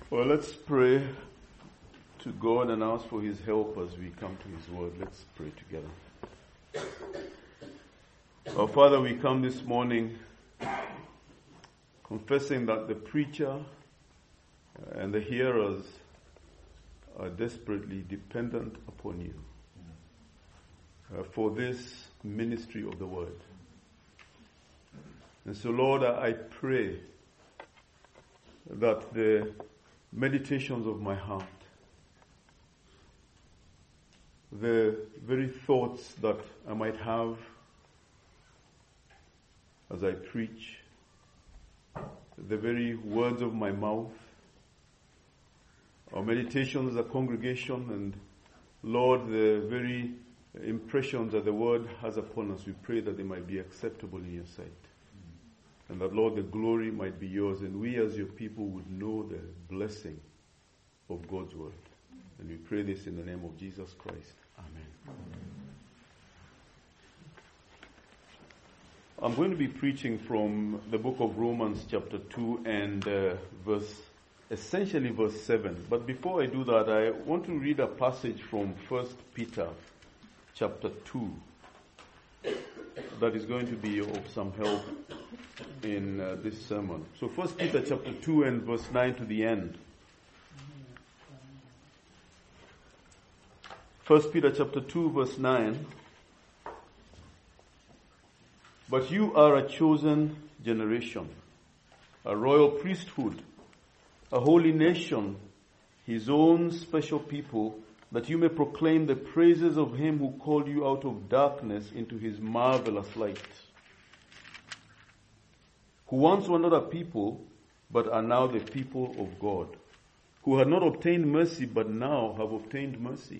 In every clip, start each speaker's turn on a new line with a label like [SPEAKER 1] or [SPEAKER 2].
[SPEAKER 1] Well, let's pray to God and ask for His help as we come to His Word. Let's pray together. Our Father, we come this morning confessing that the preacher and the hearers are desperately dependent upon You for this ministry of the Word. And so, Lord, I pray that the meditations of my heart, the very thoughts that I might have as I preach, the very words of my mouth, our meditations as a congregation, and Lord, the very impressions that the Word has upon us, we pray that they might be acceptable in Your sight. And that, Lord, the glory might be Yours, and we as Your people would know the blessing of God's Word. And we pray this in the name of Jesus Christ. Amen. I'm going to be preaching from the book of Romans chapter 2 and essentially verse 7. But before I do that, I want to read a passage from 1 Peter chapter 2 that is going to be of some help in this sermon. So 1 Peter chapter 2 and verse 9 to the end. 1 Peter chapter 2 verse 9. But you are a chosen generation, a royal priesthood, a holy nation, His own special people, that you may proclaim the praises of Him who called you out of darkness into His marvelous light. Who once were not a people, but are now the people of God, who had not obtained mercy, but now have obtained mercy.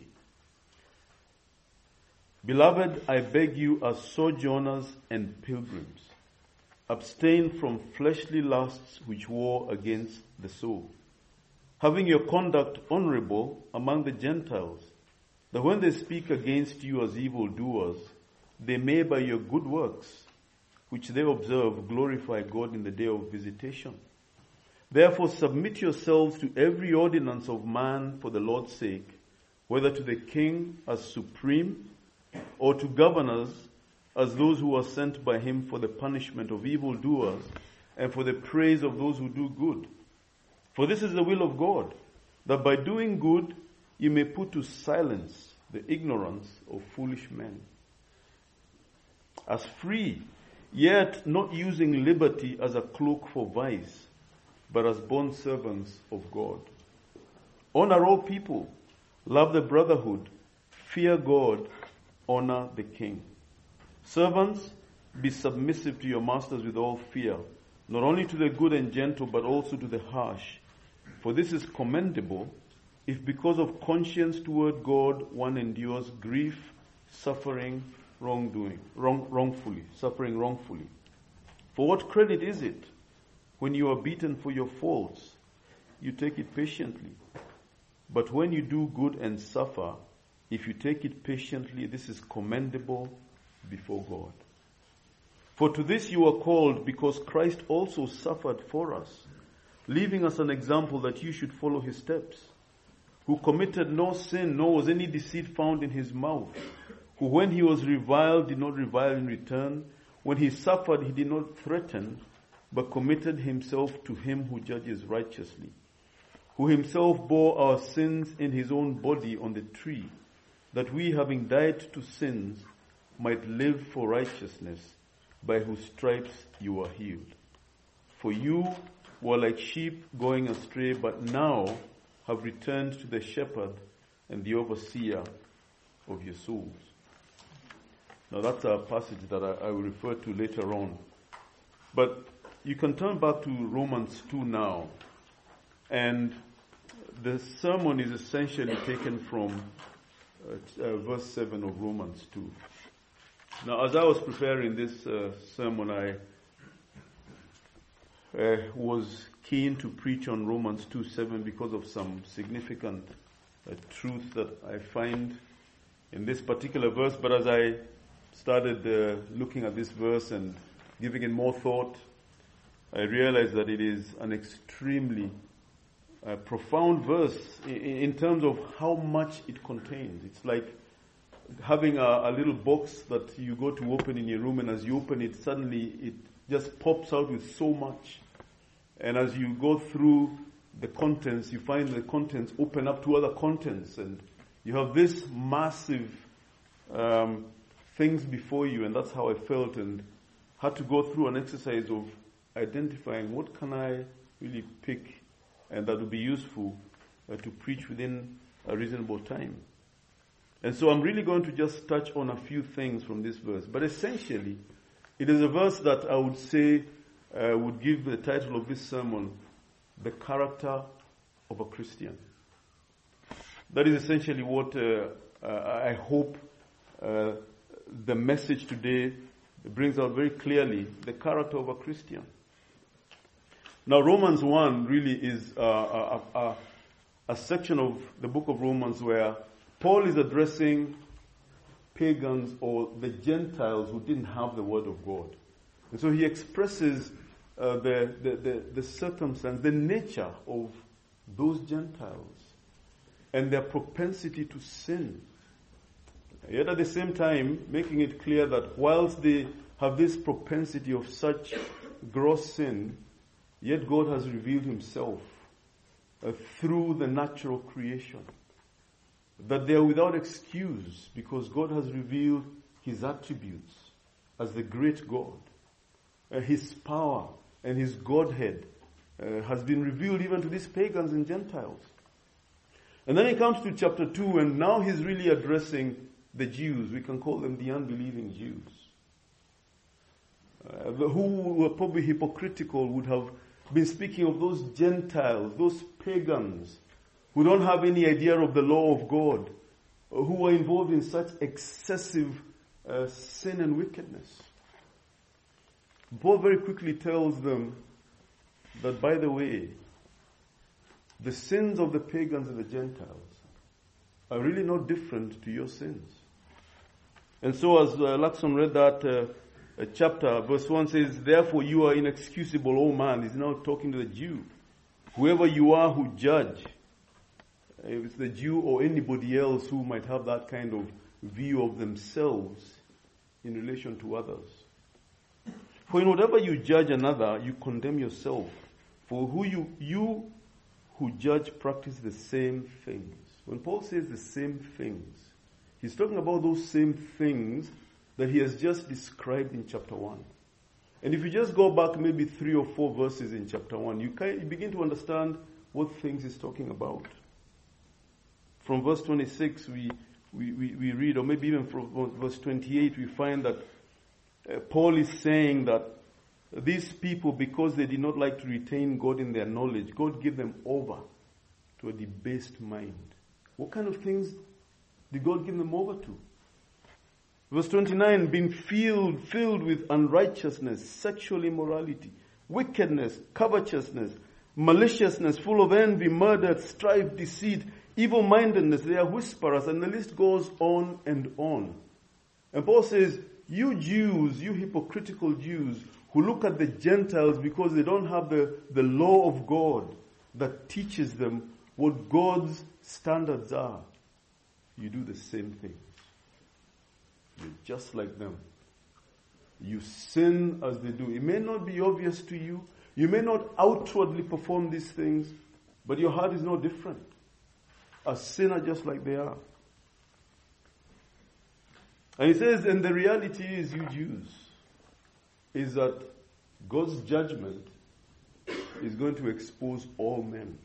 [SPEAKER 1] Beloved, I beg you as sojourners and pilgrims, abstain from fleshly lusts which war against the soul, having your conduct honorable among the Gentiles, that when they speak against you as evildoers, they may by your good works, which they observe, glorify God in the day of visitation. Therefore submit yourselves to every ordinance of man for the Lord's sake, whether to the king as supreme, or to governors as those who are sent by Him for the punishment of evildoers and for the praise of those who do good. For this is the will of God, that by doing good you may put to silence the ignorance of foolish men. As free, yet not using liberty as a cloak for vice, but as bondservants of God. Honor all people, love the brotherhood, fear God, honor the king. Servants, be submissive to your masters with all fear, not only to the good and gentle, but also to the harsh. For this is commendable, if because of conscience toward God one endures grief, suffering wrongfully. For what credit is it when you are beaten for your faults? You take it patiently. But when you do good and suffer, if you take it patiently, this is commendable before God. For to this you are called, because Christ also suffered for us, leaving us an example that you should follow His steps, who committed no sin, nor was any deceit found in His mouth, who when He was reviled did not revile in return, when He suffered He did not threaten, but committed Himself to Him who judges righteously, who Himself bore our sins in His own body on the tree, that we, having died to sins, might live for righteousness, by whose stripes you are healed. For you were like sheep going astray, but now have returned to the shepherd and the overseer of your souls. Now that's a passage that I will refer to later on. But you can turn back to Romans 2 now. And the sermon is essentially taken from verse 7 of Romans 2. Now, as I was preparing this sermon, I was keen to preach on Romans 2:7 because of some significant truth that I find in this particular verse. But as I started looking at this verse and giving it more thought, I realized that it is an extremely profound verse in terms of how much it contains. It's like having a little box that you go to open in your room, and as you open it, suddenly it just pops out with so much. And as you go through the contents, you find the contents open up to other contents, and you have this massive things before you. And that's how I felt, and had to go through an exercise of identifying what can I really pick and that would be useful to preach within a reasonable time. And so I'm really going to just touch on a few things from this verse. But essentially, it is a verse that I would say would give the title of this sermon, The Character of a Christian. That is essentially what I hope the message today brings out very clearly, the character of a Christian. Now, Romans 1 really is a section of the book of Romans where Paul is addressing pagans or the Gentiles who didn't have the word of God. And so he expresses the circumstance, the nature of those Gentiles and their propensity to sin. Yet at the same time, making it clear that whilst they have this propensity of such gross sin, yet God has revealed himself through the natural creation. That they are without excuse because God has revealed his attributes as the great God. His power and his Godhead has been revealed even to these pagans and Gentiles. And then he comes to chapter 2, and now he's really addressing the Jews. We can call them the unbelieving Jews. Who were probably hypocritical, would have been speaking of those Gentiles, those pagans, who don't have any idea of the law of God, who are involved in such excessive sin and wickedness. Paul very quickly tells them that, by the way, the sins of the pagans and the Gentiles are really no different to your sins. And so as Lakson read that chapter, verse 1 says, "Therefore you are inexcusable, O man." He's now talking to the Jew. "Whoever you are who judge," if it's the Jew or anybody else who might have that kind of view of themselves in relation to others. "For in whatever you judge another, you condemn yourself. For you who judge practice the same things." When Paul says the same things, he's talking about those same things that he has just described in chapter 1. And if you just go back maybe 3 or 4 verses in chapter 1, you begin to understand what things he's talking about. From verse 26, we read, or maybe even from verse 28, we find that Paul is saying that these people, because they did not like to retain God in their knowledge, God gave them over to a debased mind. What kind of things did God give them over to? Verse 29, being filled with unrighteousness, sexual immorality, wickedness, covetousness, maliciousness, full of envy, murder, strife, deceit, evil-mindedness. They are whisperers, and the list goes on and on. And Paul says, you Jews, you hypocritical Jews, who look at the Gentiles because they don't have the law of God that teaches them what God's standards are, you do the same thing. You're just like them. You sin as they do. It may not be obvious to you. You may not outwardly perform these things, but your heart is no different. A sinner just like they are. And he says, and the reality is, you Jews, is that God's judgment is going to expose all men.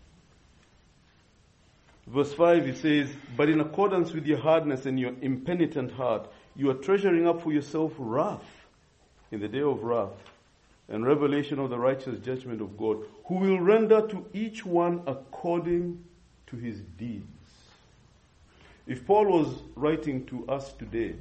[SPEAKER 1] Verse 5, he says, but in accordance with your hardness and your impenitent heart, you are treasuring up for yourself wrath in the day of wrath and revelation of the righteous judgment of God, who will render to each one according to his deeds. If Paul was writing to us today,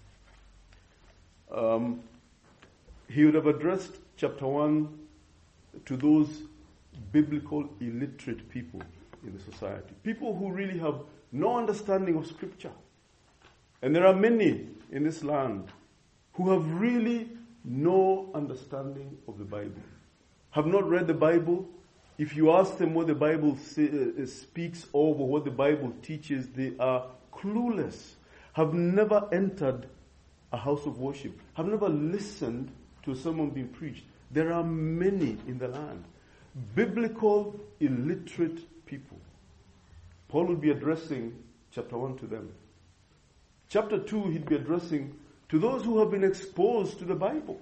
[SPEAKER 1] he would have addressed chapter 1 to those biblical illiterate people in the society. People who really have no understanding of Scripture. And there are many in this land who have really no understanding of the Bible. Have not read the Bible. if you ask them what the Bible speaks of or what the Bible teaches, they are clueless, have never entered a house of worship, have never listened to a sermon being preached. There are many in the land. Biblical, illiterate people. Paul will be addressing chapter 1 to them. Chapter 2, he'd be addressing to those who have been exposed to the Bible.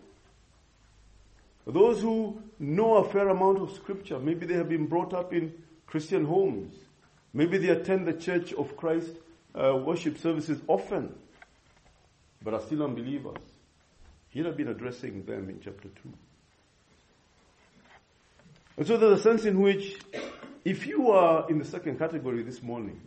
[SPEAKER 1] Those who know a fair amount of scripture. Maybe they have been brought up in Christian homes. Maybe they attend the Church of Christ worship services often, but are still unbelievers. He'll have been addressing them in chapter 2. And so there's a sense in which, if you are in the second category this morning,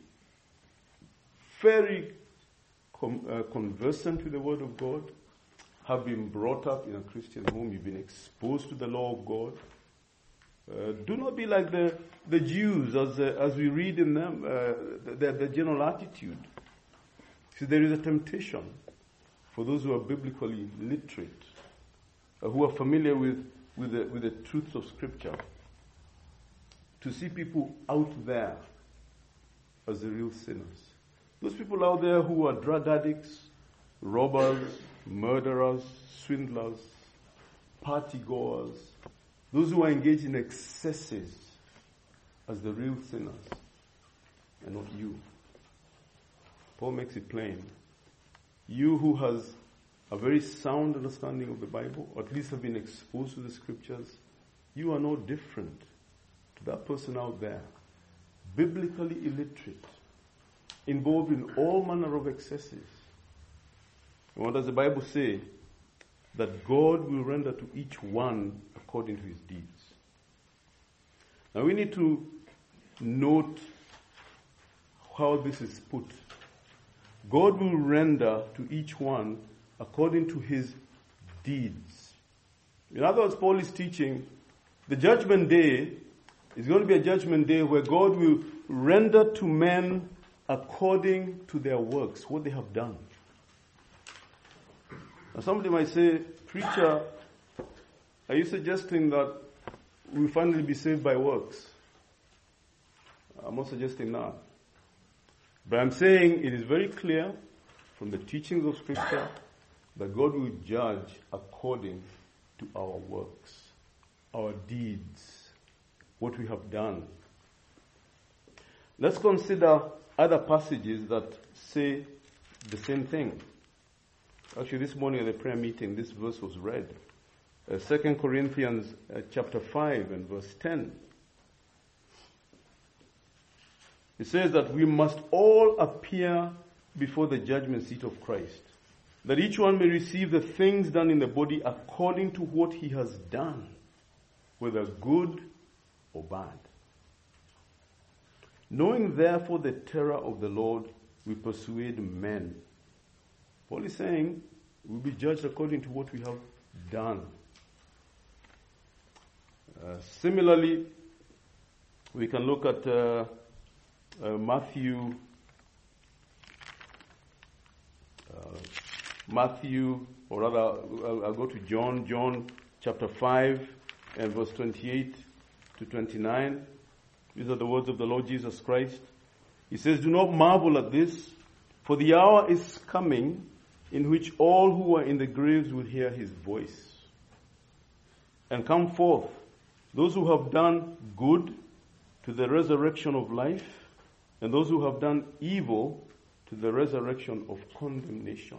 [SPEAKER 1] very conversant with the Word of God, have been brought up in a Christian home, you've been exposed to the law of God, do not be like the Jews as we read in them, the general attitude. See, there is a temptation for those who are biblically literate, who are familiar with the truths of Scripture, to see people out there as the real sinners. Those people out there who are drug addicts, robbers, murderers, swindlers, partygoers, those who are engaged in excesses as the real sinners, and not you. Paul makes it plain. You who has a very sound understanding of the Bible, or at least have been exposed to the Scriptures, you are no different to that person out there, biblically illiterate, involved in all manner of excesses. And what does the Bible say? That God will render to each one according to his deeds. Now we need to note how this is put. God will render to each one according to his deeds. In other words, Paul is teaching the judgment day is going to be a judgment day where God will render to men according to their works, what they have done. Now somebody might say, preacher, are you suggesting that we'll finally be saved by works? I'm not suggesting that. But I'm saying it is very clear from the teachings of Scripture that God will judge according to our works, our deeds, what we have done. Let's consider other passages that say the same thing. Actually, this morning at the prayer meeting, this verse was read. 2 Corinthians chapter 5 and verse 10. It says that we must all appear before the judgment seat of Christ, that each one may receive the things done in the body according to what he has done, whether good or bad. Knowing therefore the terror of the Lord, we persuade men. Paul is saying we'll be judged according to what we have done. Similarly, we can look at Matthew, or rather, I'll go to John chapter 5 and verse 28 to 29. These are the words of the Lord Jesus Christ. He says, "Do not marvel at this, for the hour is coming in which all who are in the graves will hear his voice and come forth, those who have done good to the resurrection of life, and those who have done evil to the resurrection of condemnation."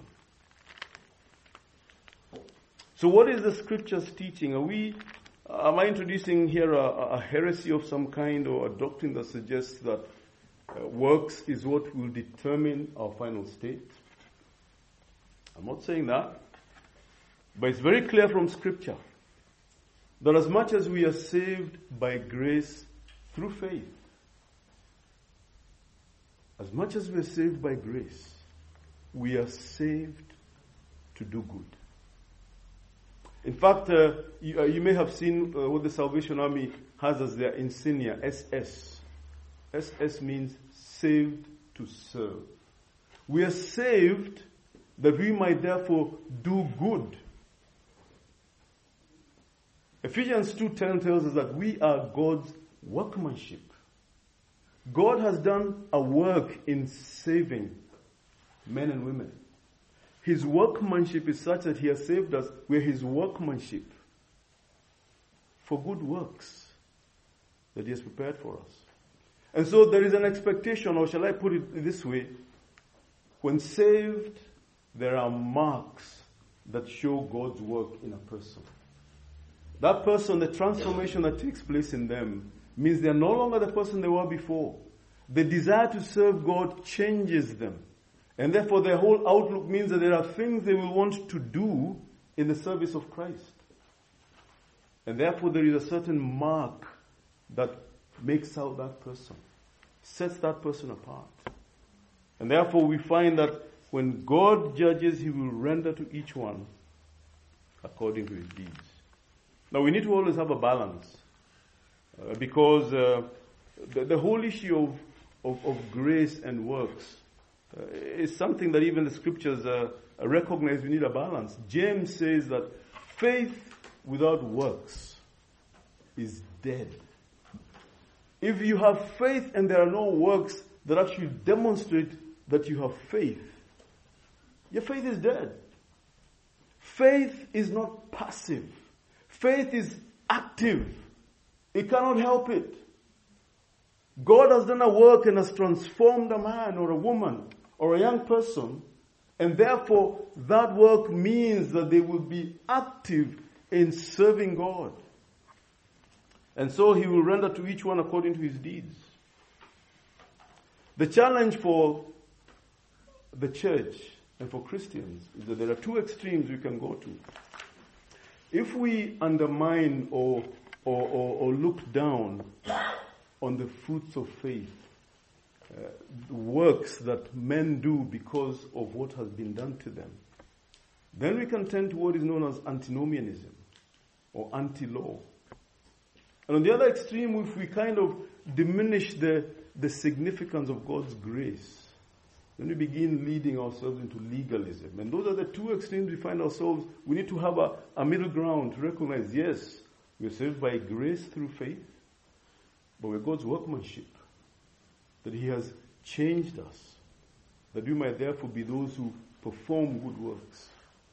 [SPEAKER 1] So what is the Scriptures teaching? Am I introducing here a heresy of some kind, or a doctrine that suggests that works is what will determine our final state? I'm not saying that. But it's very clear from Scripture that as much as we are saved by grace through faith, as much as we are saved by grace, we are saved to do good. In fact, you may have seen what the Salvation Army has as their insignia, SS. SS means saved to serve. We are saved that we might therefore do good. Ephesians 2:10 tells us that we are God's workmanship. God has done a work in saving men and women. His workmanship is such that He has saved us. We're His workmanship for good works that He has prepared for us. And so there is an expectation, or shall I put it this way, when saved, there are marks that show God's work in a person. That person, the transformation that takes place in them, means they are no longer the person they were before. The desire to serve God changes them. And therefore their whole outlook means that there are things they will want to do in the service of Christ. And therefore there is a certain mark that makes out that person, sets that person apart. And therefore we find that when God judges, He will render to each one according to his deeds. Now we need to always have a balance. Because the whole issue of grace and works is something that even the scriptures recognize we need a balance. James says that faith without works is dead. If you have faith and there are no works that actually demonstrate that you have faith, your faith is dead. Faith is not passive. Faith is active. It cannot help it. God has done a work and has transformed a man or a woman or a young person, and therefore that work means that they will be active in serving God. And so He will render to each one according to his deeds. The challenge for the church and for Christians is that there are two extremes we can go to. If we undermine or look down on the fruits of faith, the works that men do because of what has been done to them, then we can tend to what is known as antinomianism or anti-law. And on the other extreme, if we kind of diminish the significance of God's grace, then we begin leading ourselves into legalism. And those are the two extremes we find ourselves. We need to have a middle ground to recognize, yes, we're saved by grace through faith, but we're God's workmanship, that He has changed us, that we might therefore be those who perform good works.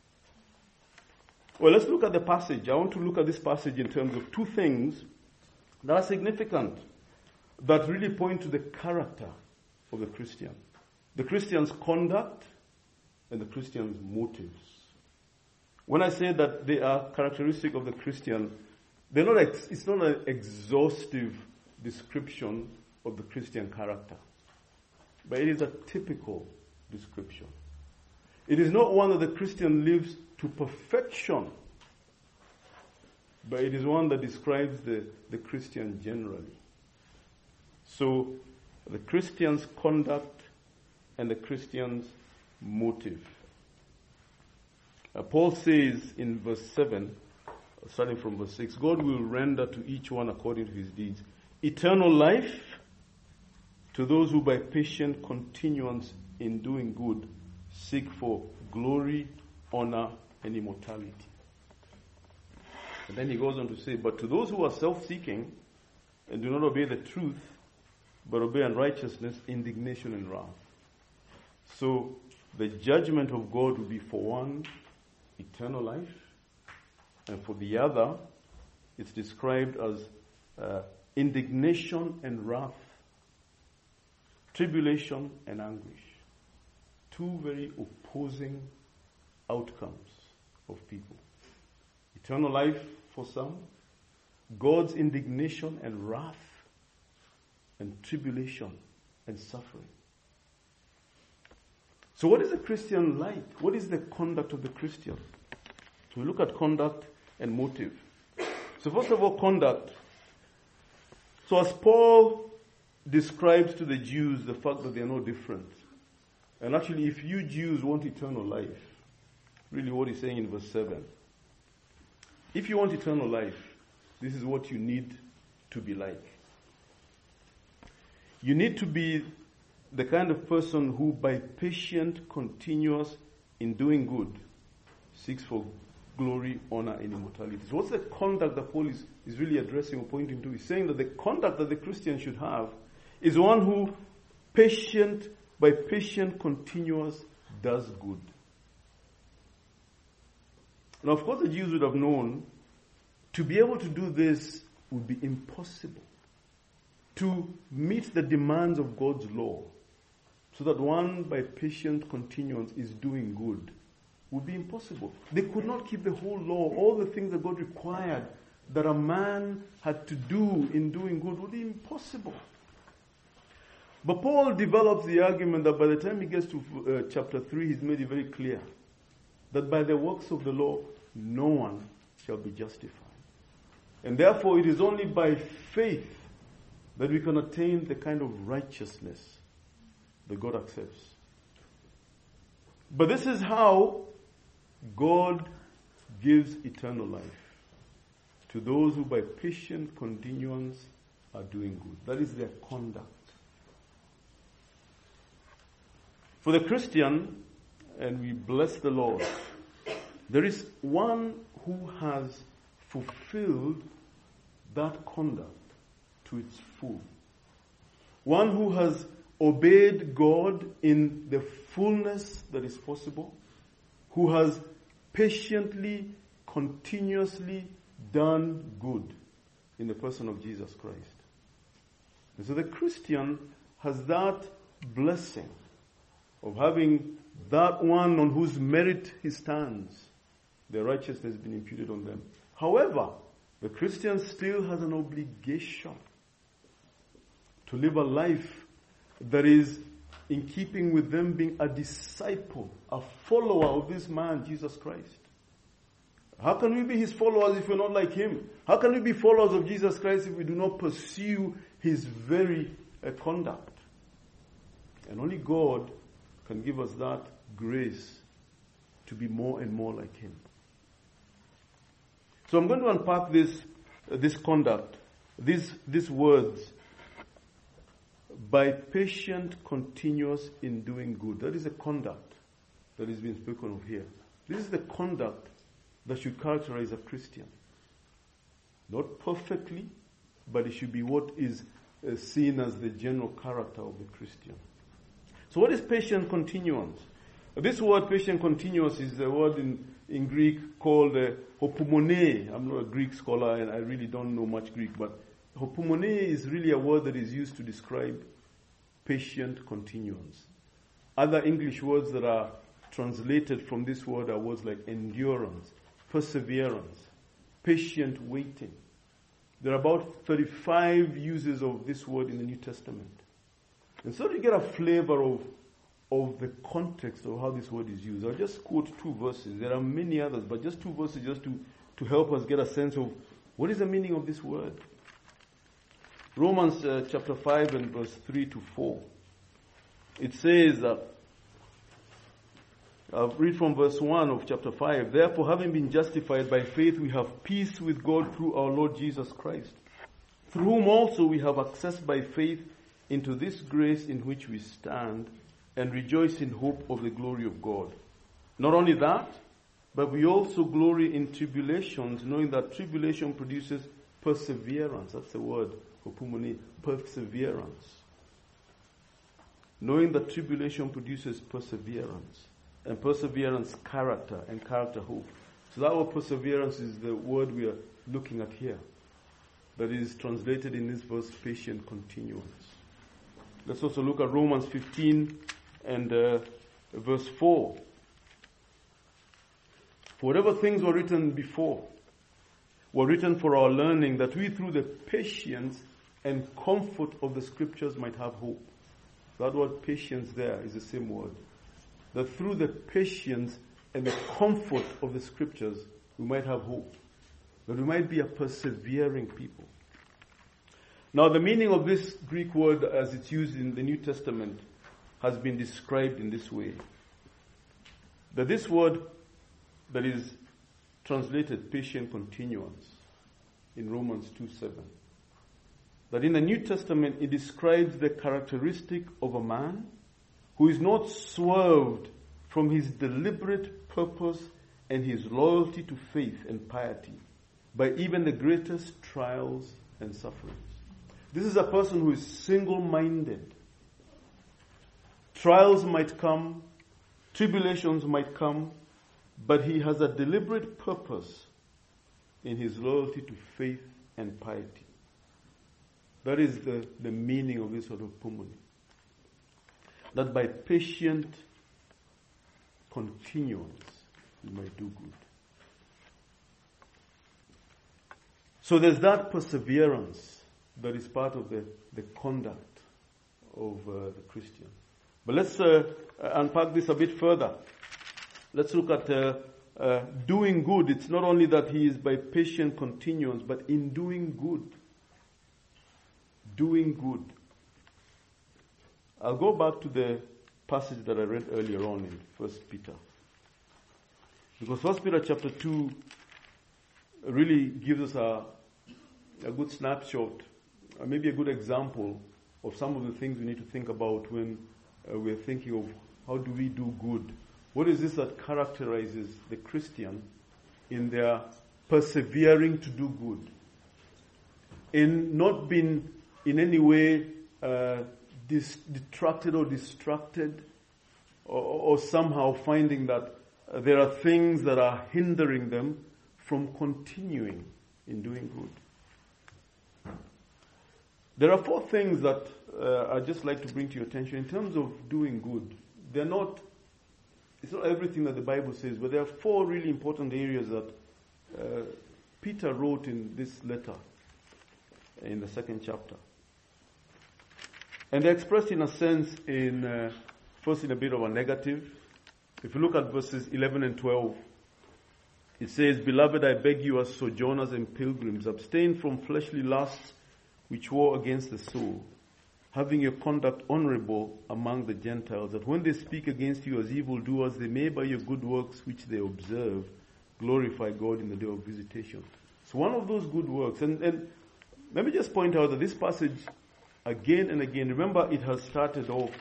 [SPEAKER 1] Well, let's look at the passage. I want to look at this passage in terms of two things that are significant, that really point to the character of the Christian. The Christian's conduct and the Christian's motives. When I say that they are characteristic of the Christian, it's not an exhaustive description of the Christian character, but it is a typical description. It is not one that the Christian lives to perfection, but it is one that describes the Christian generally. So, the Christian's conduct and the Christian's motive. Paul says in verse 7, starting from verse 6, God will render to each one according to his deeds eternal life to those who by patient continuance in doing good seek for glory, honor, and immortality. And then he goes on to say, but to those who are self-seeking and do not obey the truth, but obey unrighteousness, indignation and wrath. So the judgment of God will be for one, eternal life, and for the other, it's described as indignation and wrath, tribulation and anguish. Two very opposing outcomes of people. Eternal life for some, God's indignation and wrath, and tribulation and suffering. So what is a Christian like? What is the conduct of the Christian? So we look at conduct and motive. So first of all, conduct. So as Paul describes to the Jews the fact that they are no different. And actually, if you Jews want eternal life, really what he's saying in verse 7. If you want eternal life, this is what you need to be like. You need to be the kind of person who by patient, continuous in doing good, seeks for glory, honor, and immortality. So what's the conduct that Paul is really addressing or pointing to? He's saying that the conduct that the Christian should have is one who by patient continuous does good. Now, of course, the Jews would have known to be able to do this would be impossible. To meet the demands of God's law, so that one by patient continuance is doing good, would be impossible. They could not keep the whole law, all the things that God required that a man had to do in doing good would be impossible. But Paul develops the argument that by the time he gets to chapter 3, he's made it very clear that by the works of the law, no one shall be justified. And therefore, it is only by faith that we can attain the kind of righteousness that God accepts. But this is how God gives eternal life to those who by patient continuance are doing good. That is their conduct. For the Christian, and we bless the Lord, there is one who has fulfilled that conduct to its full. One who has obeyed God in the fullness that is possible, who has patiently, continuously done good in the person of Jesus Christ. And so the Christian has that blessing of having that one on whose merit he stands, the righteousness has been imputed on them. However, the Christian still has an obligation to live a life that is in keeping with them being a disciple, a follower of this man, Jesus Christ. How can we be his followers if we're not like him? How can we be followers of Jesus Christ if we do not pursue his very conduct? And only God can give us that grace to be more and more like him. So I'm going to unpack this conduct, these words, by patient, continuous in doing good. That is the conduct that is being spoken of here. This is the conduct that should characterize a Christian. Not perfectly, but it should be what is seen as the general character of the Christian. So what is patient continuance? This word patient continuous is a word in Greek called hopumone. I'm not a Greek scholar and I really don't know much Greek, but hopumone is really a word that is used to describe patient continuance. Other English words that are translated from this word are words like endurance, perseverance, patient waiting. There are about 35 uses of this word in the New Testament. And so you get a flavor of the context of how this word is used. I'll just quote 2 verses. There are many others, but just 2 verses just to help us get a sense of what is the meaning of this word. Romans chapter 5 and verse 3 to 4. It says, I'll read from verse 1 of chapter 5. Therefore, having been justified by faith, we have peace with God through our Lord Jesus Christ, through whom also we have access by faith into this grace in which we stand and rejoice in hope of the glory of God. Not only that, but we also glory in tribulations, knowing that tribulation produces perseverance. That's the word, hopumone, perseverance. Knowing that tribulation produces perseverance, and perseverance character, and character hope. So that word perseverance is the word we are looking at here, that is translated in this verse, patient continuance. Let's also look at Romans 15 and verse 4. For whatever things were written before were written for our learning, that we through the patience and comfort of the scriptures might have hope. That word patience there is the same word. That through the patience and the comfort of the scriptures we might have hope. That we might be a persevering people. Now the meaning of this Greek word as it's used in the New Testament has been described in this way. That this word that is translated patient continuance in Romans 2:7. That in the New Testament it describes the characteristic of a man who is not swerved from his deliberate purpose and his loyalty to faith and piety by even the greatest trials and sufferings. This is a person who is single-minded. Trials might come, tribulations might come, but he has a deliberate purpose in his loyalty to faith and piety. That is the meaning of this sort of pumuni. That by patient continuance you might do good. So there's that perseverance that is part of the conduct of the Christian. But let's unpack this a bit further. Let's look at doing good. It's not only that he is by patient continuance, but in doing good. Doing good. I'll go back to the passage that I read earlier on in 1 Peter. Because 1 Peter chapter 2 really gives us a good snapshot, maybe a good example of some of the things we need to think about when we're thinking of how do we do good. What is this that characterizes the Christian in their persevering to do good? In not being in any way detracted or distracted, or somehow finding that there are things that are hindering them from continuing in doing good. There are 4 things that I'd just like to bring to your attention in terms of doing good. It's not everything that the Bible says, but there are 4 really important areas that Peter wrote in this letter in the 2nd chapter. And they're expressed in a sense first in a bit of a negative. If you look at verses 11 and 12, it says, "Beloved, I beg you as sojourners and pilgrims, abstain from fleshly lusts which war against the soul, having your conduct honorable among the Gentiles, that when they speak against you as evildoers, they may by your good works which they observe glorify God in the day of visitation." So one of those good works, and let me just point out that this passage again and again, remember it has started off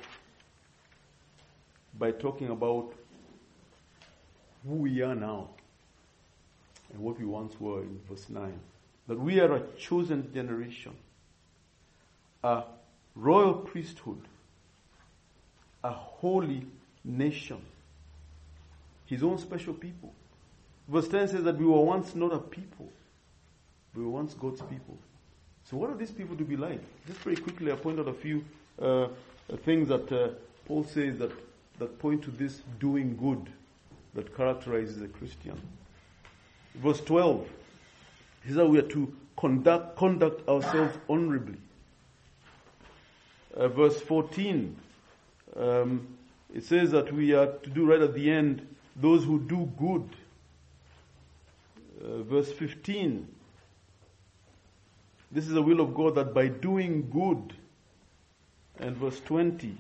[SPEAKER 1] by talking about who we are now and what we once were in verse 9. That we are a chosen generation, a royal priesthood, a holy nation, his own special people. Verse 10 says that we were once not a people, we were once God's people. So what are these people to be like? Just very quickly, I pointed out a few things that Paul says that point to this doing good that characterizes a Christian. Verse 12, he says that we are to conduct ourselves honorably. Verse 14, it says that we are to do right at the end, those who do good. Verse 15, this is the will of God that by doing good. And verse 20,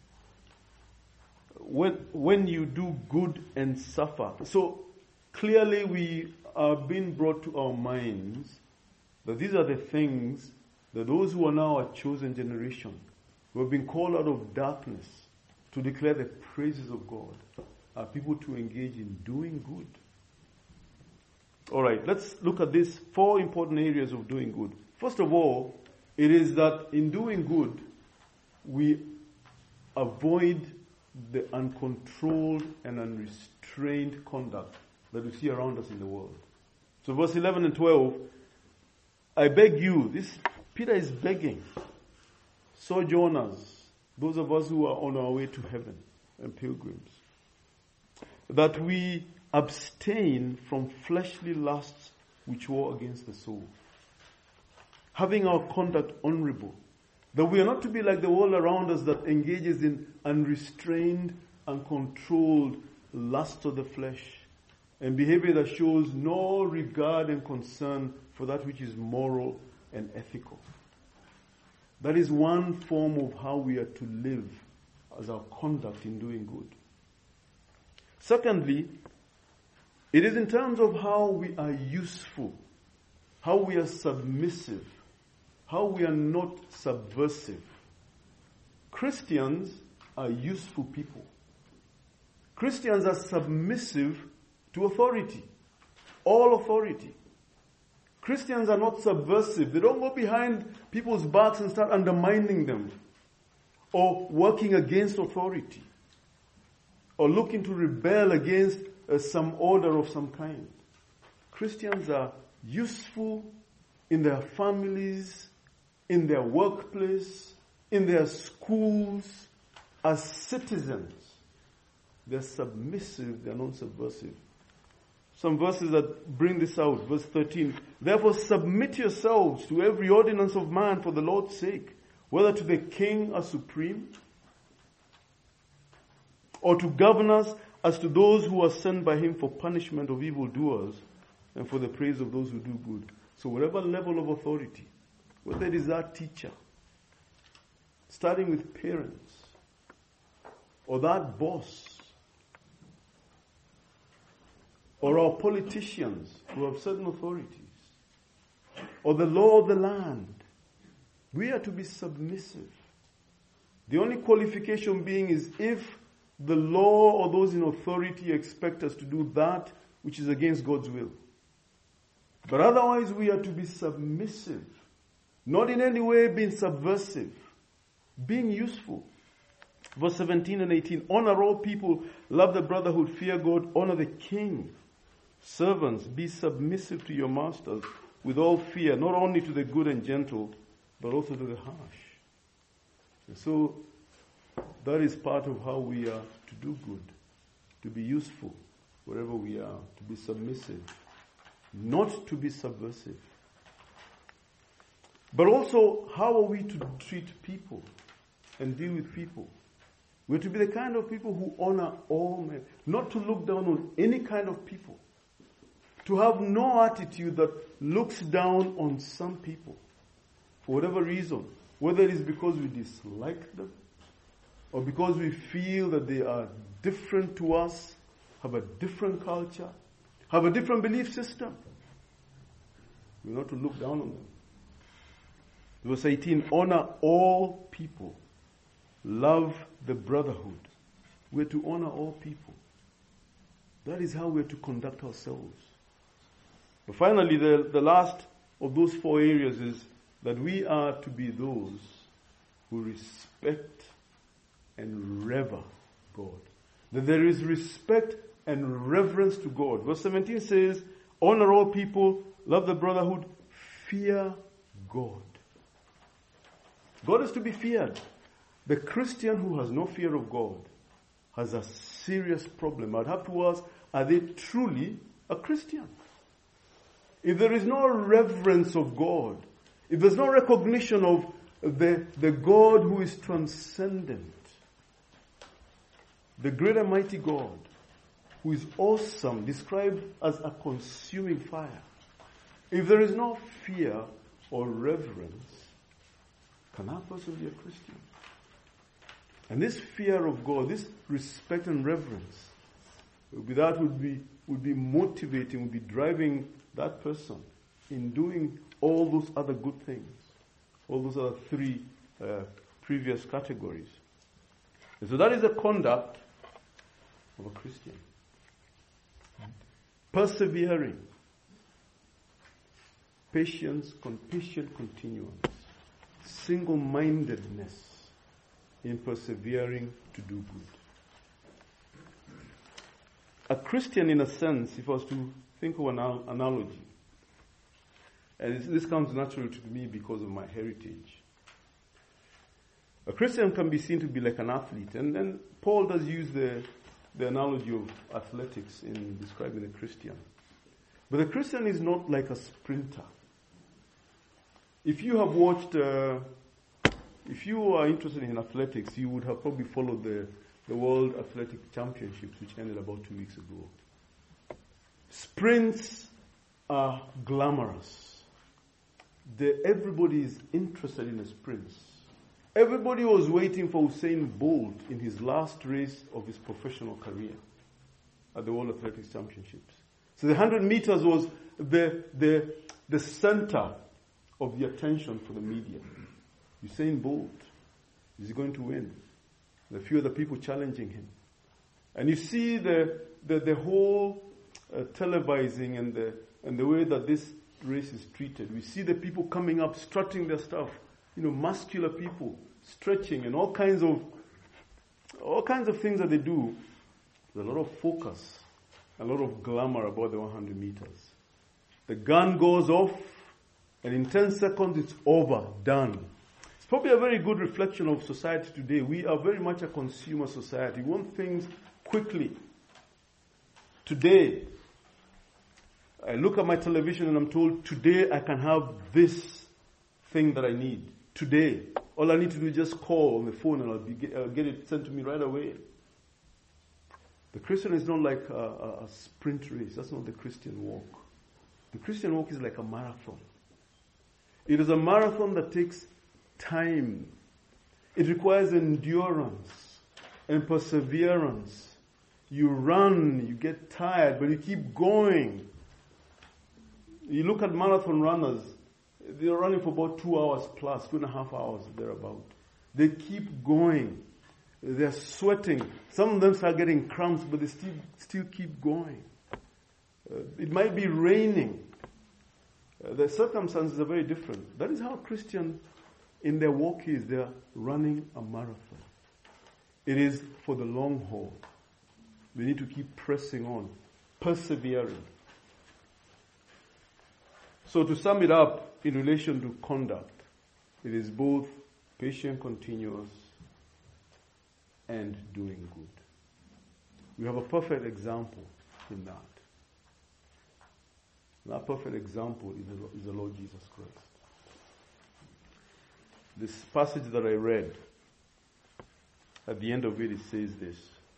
[SPEAKER 1] when you do good and suffer. So clearly we are being brought to our minds that these are the things that those who are now a chosen generation, who have been called out of darkness to declare the praises of God, are people to engage in doing good. Alright, let's look at these 4 important areas of doing good. First of all, it is that in doing good, we avoid the uncontrolled and unrestrained conduct that we see around us in the world. So verse 11 and 12, I beg you, Peter is begging sojourners, those of us who are on our way to heaven and pilgrims, that we abstain from fleshly lusts which war against the soul, having our conduct honorable, that we are not to be like the world around us that engages in unrestrained, uncontrolled lust of the flesh and behavior that shows no regard and concern for that which is moral and ethical. That is one form of how we are to live as our conduct in doing good. Secondly, it is in terms of how we are useful, how we are submissive, how we are not subversive. Christians are useful people. Christians are submissive to authority. All authority. Christians are not subversive. They don't go behind people's backs and start undermining them, or working against authority, or looking to rebel against some order of some kind. Christians are useful in their families, in their workplace, in their schools, as citizens. They're submissive, they're not subversive. Some verses that bring this out. Verse 13. Therefore submit yourselves to every ordinance of man for the Lord's sake, whether to the king as supreme, or to governors as to those who are sent by him for punishment of evildoers and for the praise of those who do good. So whatever level of authority, whether it is our teacher, starting with parents, or that boss, or our politicians who have certain authorities, or the law of the land, we are to be submissive. The only qualification being is if the law or those in authority expect us to do that which is against God's will. But otherwise we are to be submissive, not in any way being subversive, being useful. Verse 17 and 18, honor all people, love the brotherhood, fear God, honor the king. Servants, be submissive to your masters with all fear, not only to the good and gentle, but also to the harsh. And so that is part of how we are to do good, to be useful wherever we are, to be submissive, not to be subversive. But also, how are we to treat people and deal with people? We're to be the kind of people who honor all men, not to look down on any kind of people, to have no attitude that looks down on some people for whatever reason, whether it is because we dislike them or because we feel that they are different to us, have a different culture, have a different belief system. We're not to look down on them. Verse 18, honor all people. Love the brotherhood. We're to honor all people. That is how we're to conduct ourselves. But finally, the last of those four areas is that we are to be those who respect and revere God. That there is respect and reverence to God. Verse 17 says, honor all people, love the brotherhood, fear God. God is to be feared. The Christian who has no fear of God has a serious problem. I'd have to ask, are they truly a Christian? If there is no reverence of God, if there's no recognition of the God who is transcendent, the great and mighty God, who is awesome, described as a consuming fire, if there is no fear or reverence, can that person be a Christian? And this fear of God, this respect and reverence, that would be motivating, would be driving that person in doing all those other good things, all those other three previous categories. And so that is the conduct of a Christian. Persevering, patience, patient continuance, single-mindedness in persevering to do good. A Christian, in a sense, if I was to think of an analogy, and this comes naturally to me because of my heritage. A Christian can be seen to be like an athlete, and then Paul does use the analogy of athletics in describing a Christian. But a Christian is not like a sprinter. If you have watched, if you are interested in athletics, you would have probably followed the World Athletic Championships, which ended about 2 weeks ago. Sprints are glamorous. Everybody is interested in the sprints. Everybody was waiting for Usain Bolt in his last race of his professional career at the World Athletics Championships. So the 100 meters was the center of the attention for the media. Usain Bolt, is he going to win? There are a few other people challenging him. And you see the whole televising and the way that this race is treated. We see the people coming up, strutting their stuff, muscular people, stretching and all kinds of things that they do. There's a lot of focus, a lot of glamour about the 100 meters. The gun goes off, and in 10 seconds it's over, done. It's probably a very good reflection of society today. We are very much a consumer society. We want things quickly. Today, I look at my television and I'm told, today I can have this thing that I need. Today. All I need to do is just call on the phone and I'll get it sent to me right away. The Christian is not like a sprint race. That's not the Christian walk. The Christian walk is like a marathon. It is a marathon that takes time. It requires endurance and perseverance. You run, you get tired, but you keep going. You look at marathon runners, they're running for about 2 hours plus, 2.5 hours, thereabout. They keep going. They're sweating. Some of them start getting cramps, but they still keep going. It might be raining. The circumstances are very different. That is how Christian in their walk is. They are running a marathon. It is for the long haul. We need to keep pressing on, persevering. So to sum it up, in relation to conduct, it is both patient, continuous, and doing good. We have a perfect example in that. That perfect example is the Lord Jesus Christ. This passage that I read, at the end of it says this.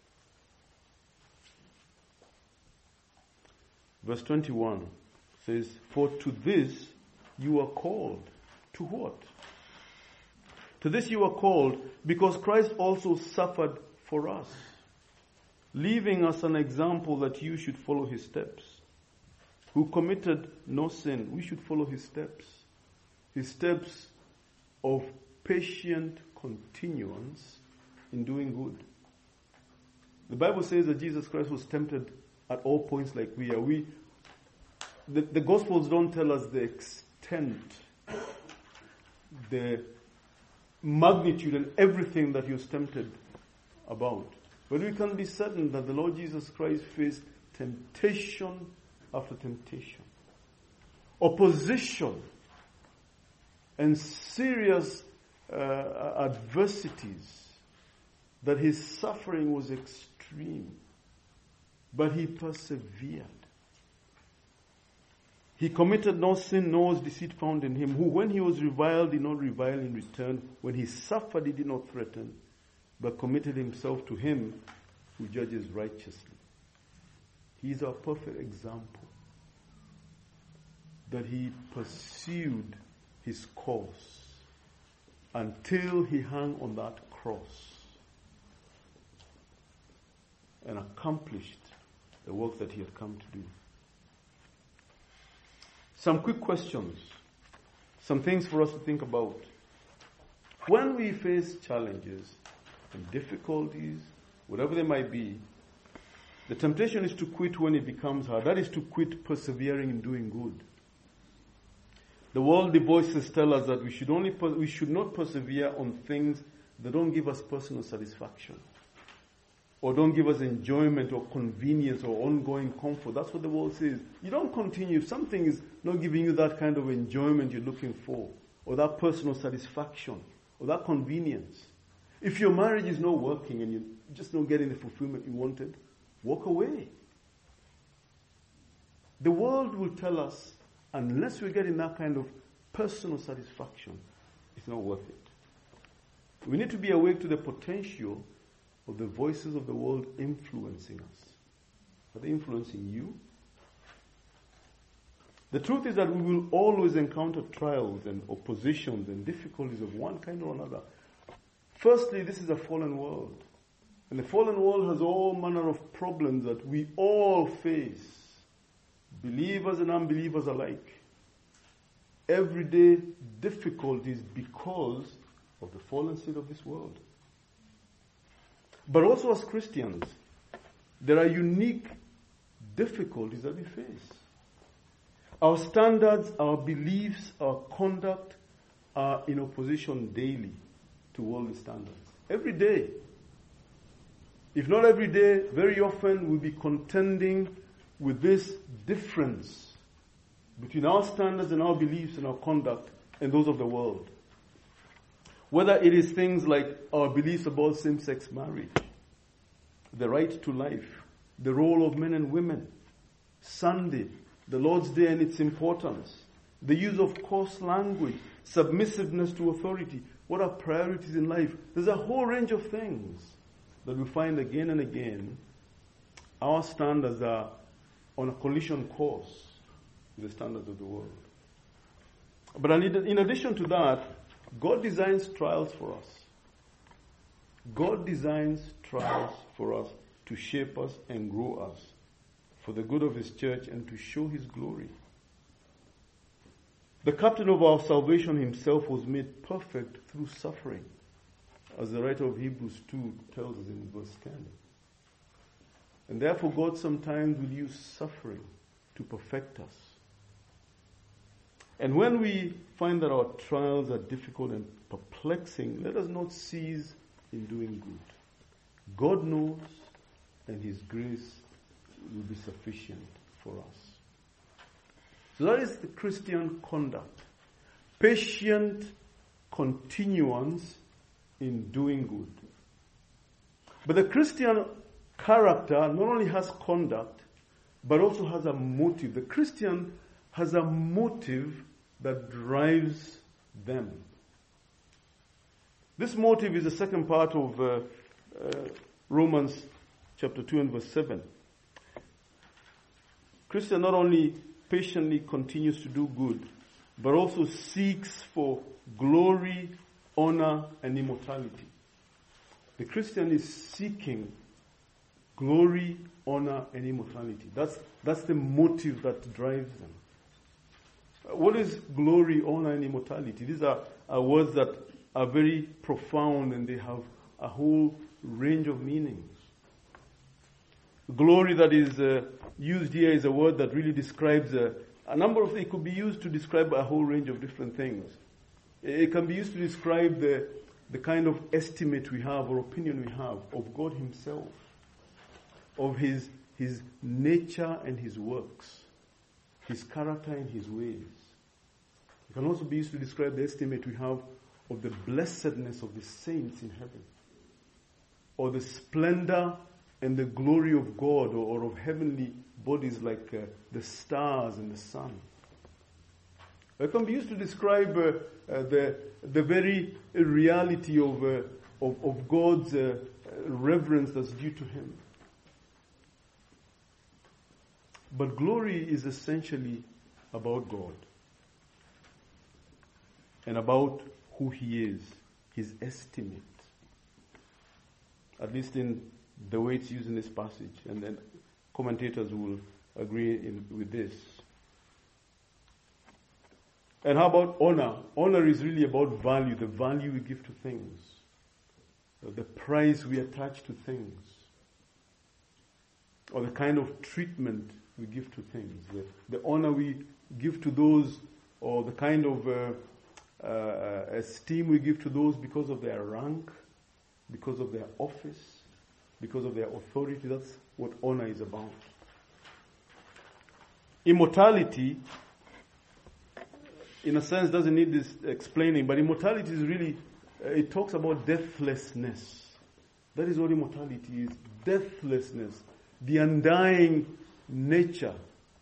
[SPEAKER 1] Verse 21 says, "For to this you are called." To what? To this you are called, because Christ also suffered for us, leaving us an example that you should follow his steps. Who committed no sin. We should follow his steps. His steps of patient continuance in doing good. The Bible says that Jesus Christ was tempted at all points like we are. The Gospels don't tell us the extent, the magnitude and everything that he was tempted about. But we can be certain that the Lord Jesus Christ faced temptation after temptation, opposition, and serious adversities, that his suffering was extreme. But he persevered. He committed no sin, nor was deceit found in him, who when he was reviled did not revile in return. When he suffered he did not threaten, but committed himself to him who judges righteously. He is our perfect example, that he pursued his course until he hung on that cross and accomplished the work that he had come to do. Some quick questions, some things for us to think about. When we face challenges and difficulties, whatever they might be, the temptation is to quit when it becomes hard. That is to quit persevering in doing good. The worldly voices tell us that we should not persevere on things that don't give us personal satisfaction, or don't give us enjoyment or convenience or ongoing comfort. That's what the world says. You don't continue if something is not giving you that kind of enjoyment you're looking for, or that personal satisfaction, or that convenience. If your marriage is not working and you're just not getting the fulfillment you wanted, walk away. The world will tell us, unless we're getting that kind of personal satisfaction, it's not worth it. We need to be awake to the potential of the voices of the world influencing us. Are they influencing you? The truth is that we will always encounter trials and oppositions and difficulties of one kind or another. Firstly, this is a fallen world. And the fallen world has all manner of problems that we all face, believers and unbelievers alike. Everyday difficulties because of the fallen state of this world. But also as Christians, there are unique difficulties that we face. Our standards, our beliefs, our conduct are in opposition daily to worldly standards. Every day. If not every day, very often we'll be contending with this difference between our standards and our beliefs and our conduct and those of the world. Whether it is things like our beliefs about same-sex marriage, the right to life, the role of men and women, Sunday, the Lord's Day and its importance, the use of coarse language, submissiveness to authority, what are priorities in life. There's a whole range of things that we find again and again. Our standards are on a collision course with the standards of the world. But in addition to that, God designs trials for us. God designs trials for us to shape us and grow us for the good of His church and to show His glory. The captain of our salvation Himself was made perfect through suffering, as the writer of Hebrews 2 tells us in verse 10. And therefore God sometimes will use suffering to perfect us. And when we find that our trials are difficult and perplexing, let us not cease in doing good. God knows, and His grace will be sufficient for us. So that is the Christian conduct. Patient continuance in doing good. But the Christian character not only has conduct, but also has a motive. The Christian has a motive that drives them. This motive is the second part of Romans chapter 2 and verse 7. Christian not only patiently continues to do good, but also seeks for glory, honor, and immortality. The Christian is seeking glory, honor, and immortality. That's the motive that drives them. What is glory, honor, and immortality? These are words that are very profound and they have a whole range of meanings. Glory that is used here is a word that really describes a number of things. It could be used to describe a whole range of different things. It can be used to describe the kind of estimate we have or opinion we have of God Himself, of His nature and His works, His character and His ways. It can also be used to describe the estimate we have of the blessedness of the saints in heaven, or the splendor and the glory of God, or of heavenly bodies like the stars and the sun. It can be used to describe the very reality of God's reverence that's due to Him. But glory is essentially about God and about who He is, His estimate. At least in the way it's used in this passage. And then commentators will agree with this. And how about honor? Honor is really about value, the value we give to things, the price we attach to things, or the kind of treatment we give to things, the honor we give to those, or the kind of esteem we give to those because of their rank, because of their office, because of their authority. That's what honor is about. Immortality, in a sense, doesn't need this explaining, but immortality is really, it talks about deathlessness. That is what immortality is. Deathlessness. The undying nature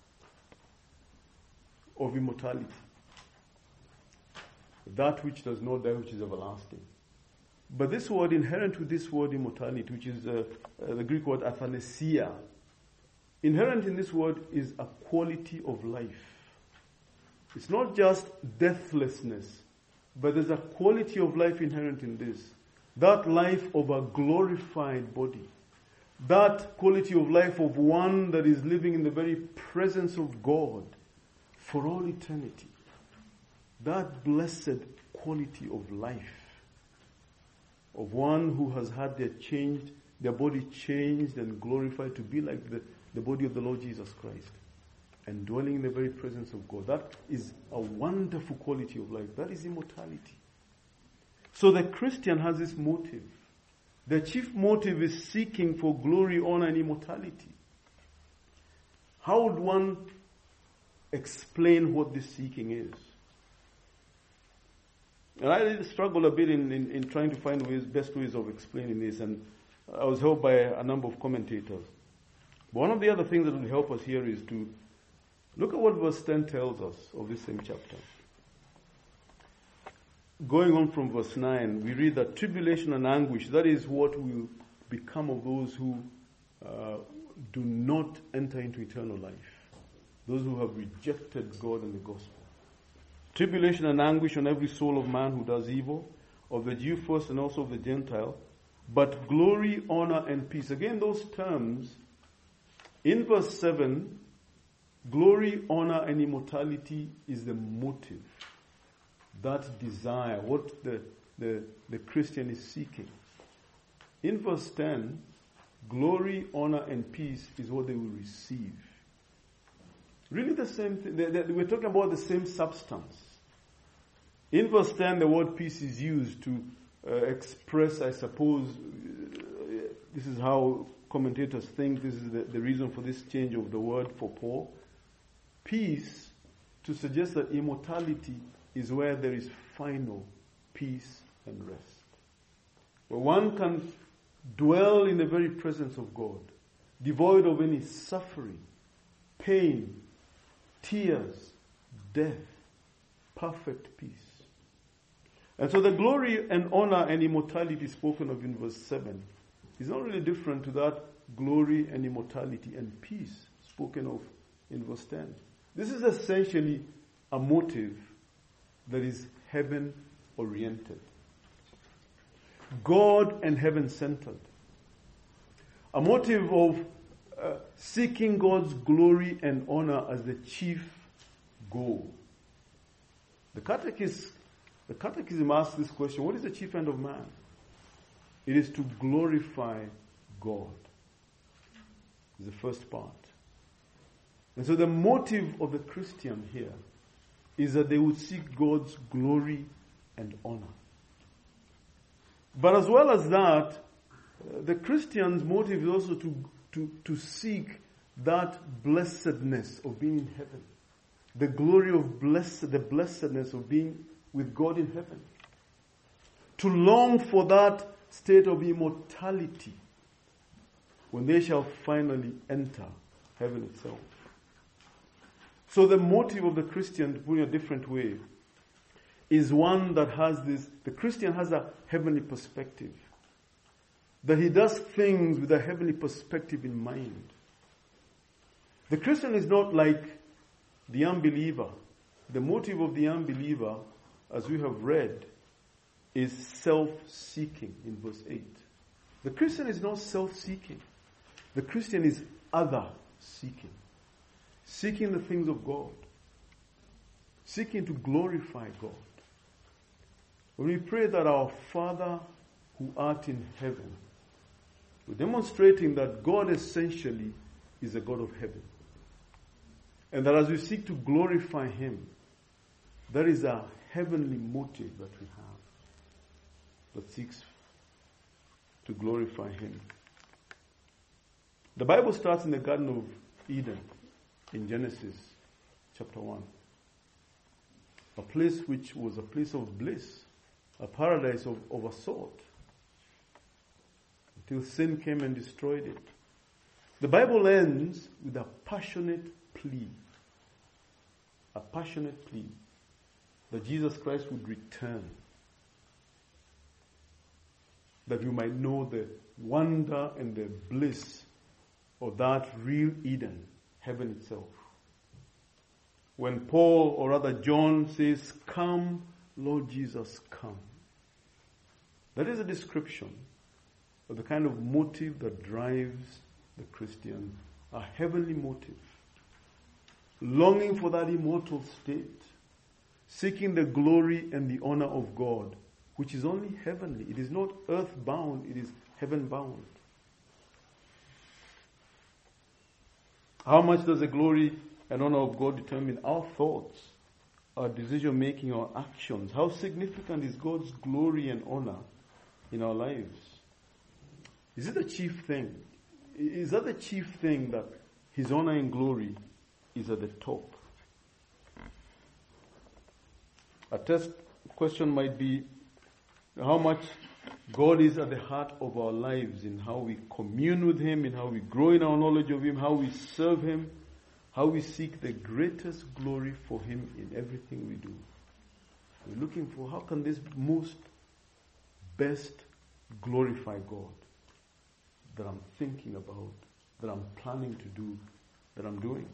[SPEAKER 1] of immortality. That which does not die, which is everlasting. But this word, inherent with this word immortality, which is the Greek word athanasia, inherent in this word is a quality of life. It's not just deathlessness, but there's a quality of life inherent in this. That life of a glorified body. That quality of life of one that is living in the very presence of God for all eternity. That blessed quality of life. Of one who has had their body changed and glorified to be like the body of the Lord Jesus Christ, and dwelling in the very presence of God. That is a wonderful quality of life. That is immortality. So the Christian has this motive. The chief motive is seeking for glory, honor, and immortality. How would one explain what this seeking is? And I struggle a bit in trying to find best ways of explaining this, and I was helped by a number of commentators. But one of the other things that will help us here is to look at what verse 10 tells us of this same chapter. Going on from verse 9, we read that tribulation and anguish, that is what will become of those who do not enter into eternal life. Those who have rejected God and the gospel. Tribulation and anguish on every soul of man who does evil, of the Jew first and also of the Gentile, but glory, honor, and peace. Again, those terms, in verse 7, glory, honor, and immortality is the motive. That desire, what the Christian is seeking. In verse 10, glory, honor, and peace is what they will receive. Really the same thing. We're talking about the same substance. In verse 10, the word peace is used to express, I suppose, this is how commentators think, this is the reason for this change of the word for Paul. Peace, to suggest that immortality is where there is final peace and rest. Where one can dwell in the very presence of God, devoid of any suffering, pain, tears, death, perfect peace. And so the glory and honor and immortality spoken of in verse 7 is not really different to that glory and immortality and peace spoken of in verse 10. This is essentially a motive that is heaven-oriented. God and heaven-centered. A motive of seeking God's glory and honor as the chief goal. The Catechism asks this question: what is the chief end of man? It is to glorify God. Is the first part. And so the motive of the Christian here is that they would seek God's glory and honor. But as well as that, the Christian's motive is also to seek that blessedness of being in heaven. The glory of the blessedness of being with God in heaven. To long for that state of immortality when they shall finally enter heaven itself. So the motive of the Christian, to put it in a different way, is one that has the Christian has a heavenly perspective. That he does things with a heavenly perspective in mind. The Christian is not like the unbeliever. The motive of the unbeliever, as we have read, is self-seeking in verse 8. The Christian is not self-seeking. The Christian is other-seeking. Seeking the things of God. Seeking to glorify God. When we pray that our Father who art in heaven, we're demonstrating that God essentially is a God of heaven. And that as we seek to glorify Him, there is a heavenly motive that we have that seeks to glorify Him. The Bible starts in the Garden of Eden in Genesis chapter 1. A place which was a place of bliss, a paradise of a sort, until sin came and destroyed it. The Bible ends with a passionate plea. A passionate plea that Jesus Christ would return. That we might know the wonder and the bliss of that real Eden, heaven itself. When Paul, or rather John, says, "Come, Lord Jesus, come." That is a description of the kind of motive that drives the Christian, a heavenly motive. Longing for that immortal state, seeking the glory and the honor of God, which is only heavenly. It is not earth-bound, it is heaven-bound. How much does the glory and honor of God determine our thoughts, our decision making, our actions? How significant is God's glory and honor in our lives? Is it the chief thing? Is that the chief thing, that His honor and glory is at the top? A test question might be how much God is at the heart of our lives, in how we commune with Him, in how we grow in our knowledge of Him, how we serve Him, how we seek the greatest glory for Him in everything we do. We're looking for how can this most best glorify God that I'm thinking about, that I'm planning to do, that I'm doing.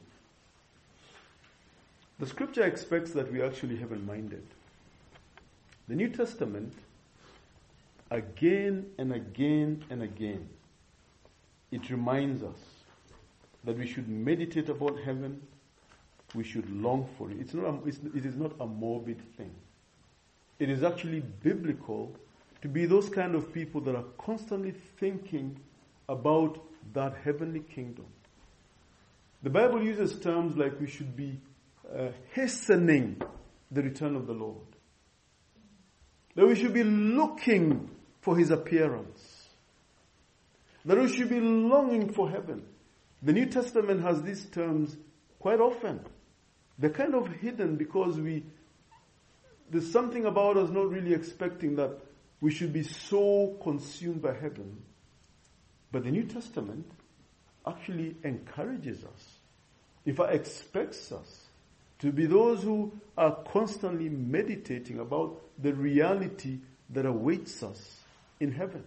[SPEAKER 1] The scripture expects that we actually heaven-minded. The New Testament, again and again and again, it reminds us that we should meditate about heaven, we should long for it. It is not a morbid thing. It is actually biblical to be those kind of people that are constantly thinking about that heavenly kingdom. The Bible uses terms like we should be hastening the return of the Lord. That we should be looking for His appearance. That we should be longing for heaven. The New Testament has these terms quite often. They're kind of hidden because there's something about us not really expecting that we should be so consumed by heaven. But the New Testament actually encourages us, in fact expects us, to be those who are constantly meditating about the reality that awaits us in heaven.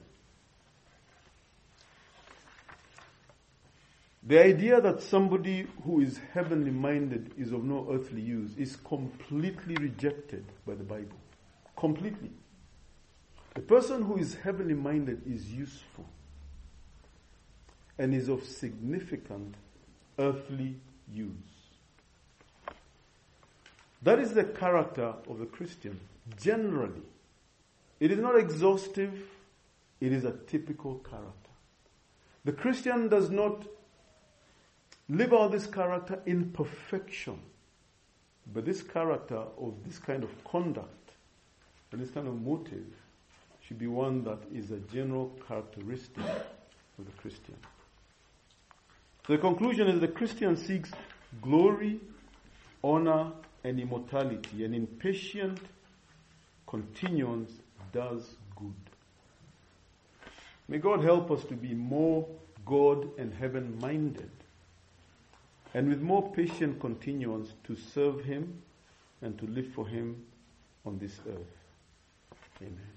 [SPEAKER 1] The idea that somebody who is heavenly minded is of no earthly use is completely rejected by the Bible. Completely. The person who is heavenly minded is useful and is of significant earthly use. That is the character of the Christian, generally. It is not exhaustive, it is a typical character. The Christian does not live out this character in perfection, but this character of this kind of conduct and this kind of motive should be one that is a general characteristic of the Christian. So the conclusion is the Christian seeks glory, honor, and immortality, and in patient continuance does good. May God help us to be more God and heaven-minded, and with more patient continuance to serve Him and to live for Him on this earth. Amen.